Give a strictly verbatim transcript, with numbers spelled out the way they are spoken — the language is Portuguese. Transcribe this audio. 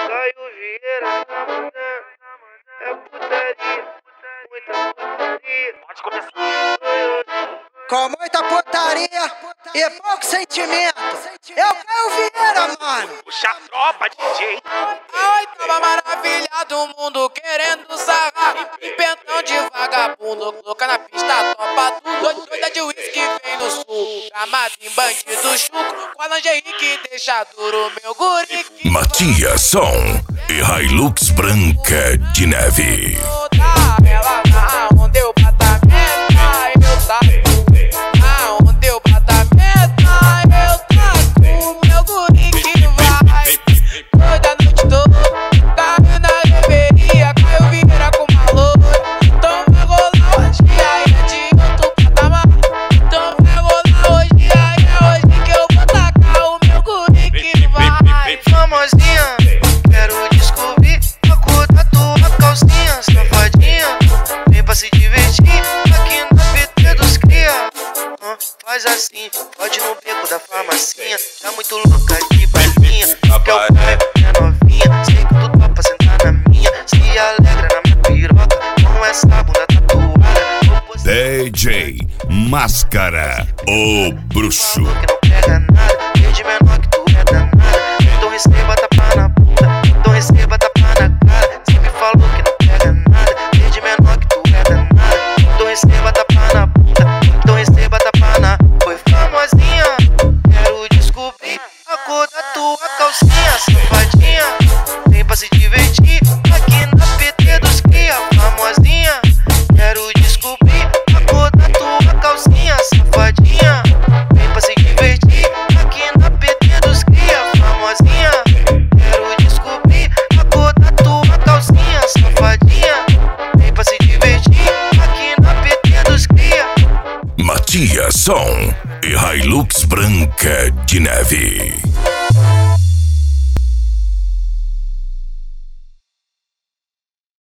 Caio Vieira na manhã, é putaria, muita putaria. Pode começar. Com muita putaria e pouco sentimento. Eu Caio Vieira, mano. Puxa a tropa, D J. A oitava maravilha do mundo querendo sarrar. Pentão de vagabundo, louca na pista, topa tudo. Doida de uísque vem no sul, chamado em bandido chucro. Com a lingerie que deixa duro meu guri. Matias Som e Hilux branca de neve. Ela tá onde eu bata meta, eu taco. Aonde eu bata meta, eu taco. Meu guri que vai toda noite toda. Caiu na reveria, Caio Vieira com uma loura. Então vai rolar hoje, aí é de outro patamar. Então vai rolar hoje, aí é hoje que eu vou tacar o meu guri que vai. Famosinha, quero descobrir a cor da tua calcinha. Safadinha, vem pra se divertir aqui na P T dos cria. Ah, faz assim, pode no beco da farmacinha. Tá muito louca de balinha, que eu é novinha. Sei que tu topa sentar na minha, se alegra na minha piroca com essa bunda tatuada. D J Máscara, o bruxo. Que não pega nada, desde menor que tu é danada. Então receba tapa na bunda, então receba tapa na cara. Sempre falou que não pega nada, desde menor que tu é danada. Então receba tapa na bunda, então receba tapa na. Foi famosinha, quero descobrir a cor da tua calcinha. Safadinha, vem pra se divertir aqui na P T dos cria. Famosinha, quero descobrir a cor da tua calcinha. Safadinha, vem pra se divertir aqui na P T dos cria. Famosinha, quero descobrir a cor da tua calcinha. Safadinha, vem pra se divertir aqui na P T dos cria. Matias Som e Hilux branca de neve.